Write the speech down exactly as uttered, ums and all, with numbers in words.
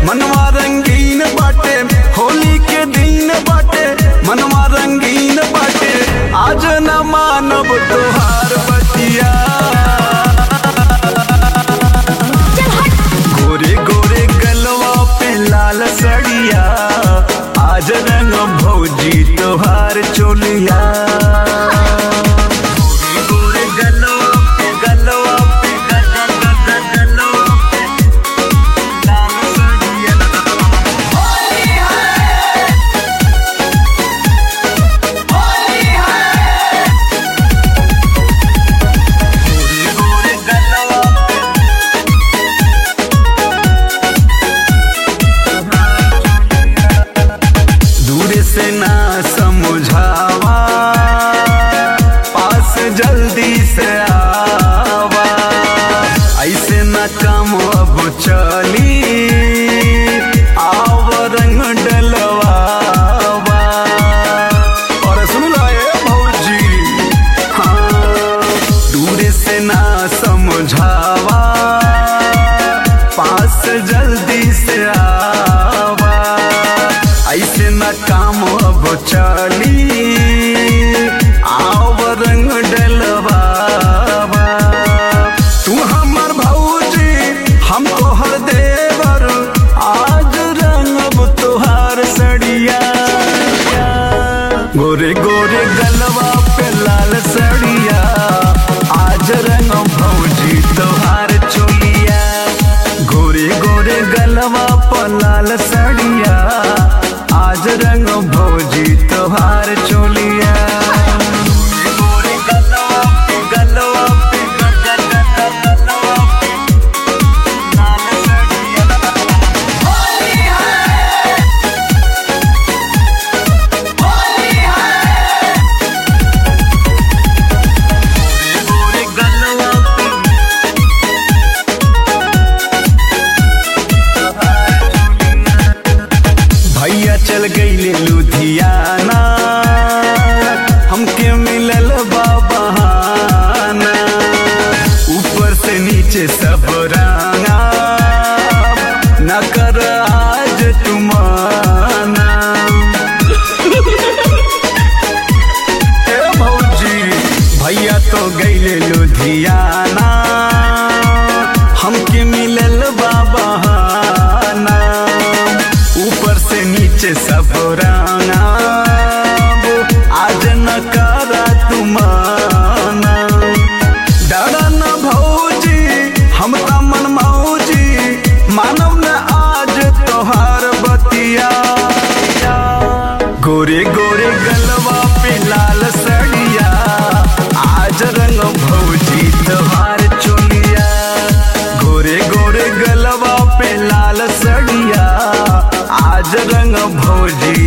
मनवा रंगीन बाटे, होली के दिन बाटे, मनवा रंगीन बाटे, आज न मानब तोहार बतिया। गोरे गोरे गलवा पे लाल सड़िया, आज रंग भौजी तोहार चोलिया। से ना समझावा, पास जल्दी से आवा, ऐसे ना काम अब चली, आव रंग डलवावा। और सुन लो ये भौजी, हाँ दूर से ना समझावा, पास जल्दी से आवा, ऐसे न काम अब चली, आव रंग डलवावा। तू हमर भौजी हम तोहर देवर, आज रंगब तोहार सड़िया। गोरे गोरे गलवा पे लाल सड़िया, आज रंग भौजी तोहार चोलिया। गोरे गोरे गलवा पे लाल सड़िया, आज रंग भौजी तोहार चोलिया। भैया चल गईले लुधियाना, हमके मिलल बा बहाना, ऊपर से नीचे सब रंगा, न कर आज तुमाना। ए भौजी भैया तो गईले लुधियाना, हमके मिलल बा बहाना, ऊपर से नीचे सब रंगा, आज न करा तुमाना। डरा न भौजी हम त मन मौजी, मानव न आज तोहार बतिया। गोरे गोरे गलवा पे लाल सड़िया, आज रंग भौजी तोहार चोलिया। गोरे गोरे गलवा पे लाल सड़िया, आज रंग भौजी